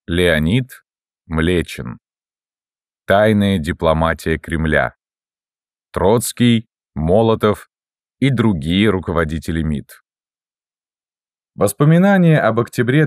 Леонид Млечин. Тайная дипломатия Кремля. Троцкий, Молотов и другие руководители МИД. Воспоминания об октябре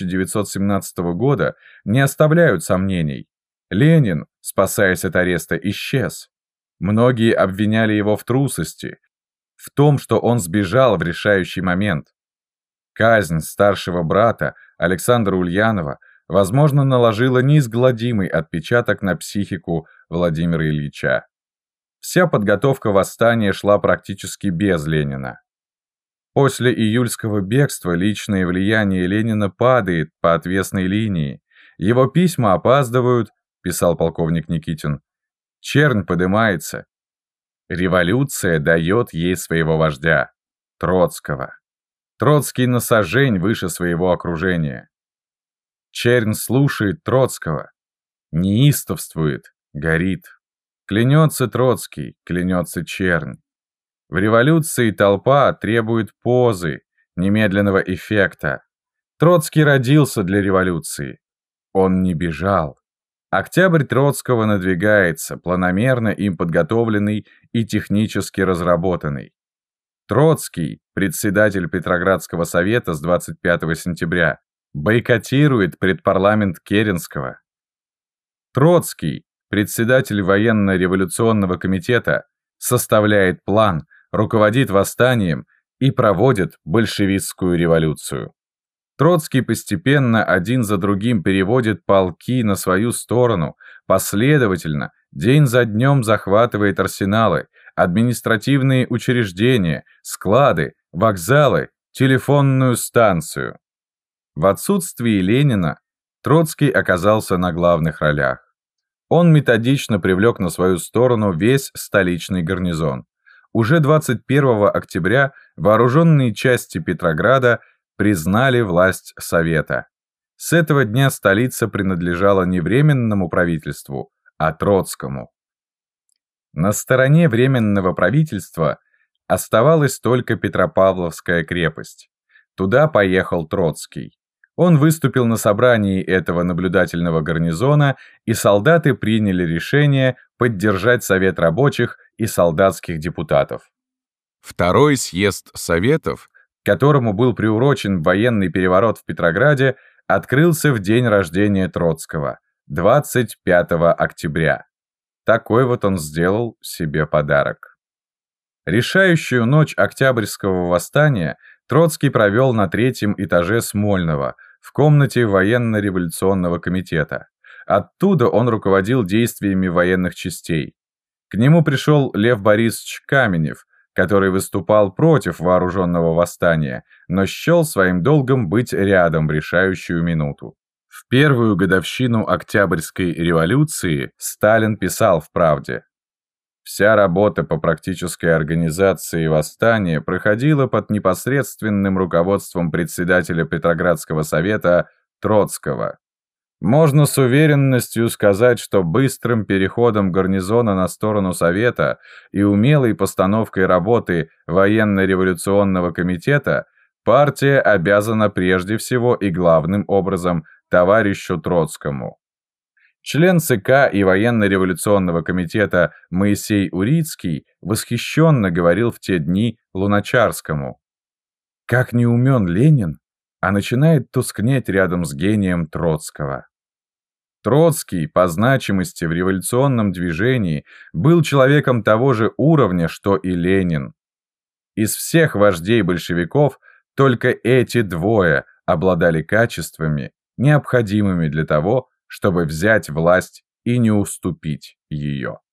1917 года не оставляют сомнений. Ленин, спасаясь от ареста, исчез. Многие обвиняли его в трусости, в том, что он сбежал в решающий момент. Казнь старшего брата Александра Ульянова, возможно, наложила неизгладимый отпечаток на психику Владимира Ильича. Вся подготовка восстания шла практически без Ленина. После июльского бегства личное влияние Ленина падает по отвесной линии. Его письма опаздывают, писал полковник Никитин. Чернь подымается. Революция дает ей своего вождя, Троцкого. Троцкий на сажень выше своего окружения. Чернь слушает Троцкого, неистовствует, горит. Клянется Троцкий, клянется чернь. В революции толпа требует позы, немедленного эффекта. Троцкий родился для революции. Он не бежал. Октябрь Троцкого надвигается, планомерно им подготовленный и технически разработанный. Троцкий, председатель Петроградского совета с 25 сентября, бойкотирует предпарламент Керенского. Троцкий, председатель военно-революционного комитета, составляет план, руководит восстанием и проводит большевистскую революцию. Троцкий постепенно один за другим переводит полки на свою сторону, последовательно, день за днем захватывает арсеналы, административные учреждения, склады, вокзалы, телефонную станцию. В отсутствии Ленина Троцкий оказался на главных ролях. Он методично привлек на свою сторону весь столичный гарнизон. Уже 21 октября вооруженные части Петрограда признали власть Совета. С этого дня столица принадлежала не Временному правительству, а Троцкому. На стороне Временного правительства оставалась только Петропавловская крепость. Туда поехал Троцкий. Он выступил на собрании этого наблюдательного гарнизона, и солдаты приняли решение поддержать Совет рабочих и солдатских депутатов. Второй съезд Советов, к которому был приурочен военный переворот в Петрограде, открылся в день рождения Троцкого, 25 октября. Такой вот он сделал себе подарок. Решающую ночь Октябрьского восстания Троцкий провел на 3-м этаже Смольного, в комнате военно-революционного комитета. Оттуда он руководил действиями военных частей. К нему пришел Лев Борисович Каменев, который выступал против вооруженного восстания, но счел своим долгом быть рядом в решающую минуту. В первую годовщину Октябрьской революции Сталин писал в «Правде»: «Вся работа по практической организации восстания проходила под непосредственным руководством председателя Петроградского совета Троцкого. Можно с уверенностью сказать, что быстрым переходом гарнизона на сторону Совета и умелой постановкой работы военно-революционного комитета партия обязана прежде всего и главным образом товарищу Троцкому». Член ЦК и военно-революционного комитета Моисей Урицкий восхищенно говорил в те дни Луначарскому: «Как не умен Ленин, а начинает тускнеть рядом с гением Троцкого». Троцкий по значимости в революционном движении был человеком того же уровня, что и Ленин. Из всех вождей большевиков только эти двое обладали качествами, необходимыми для того, чтобы взять власть и не уступить ее.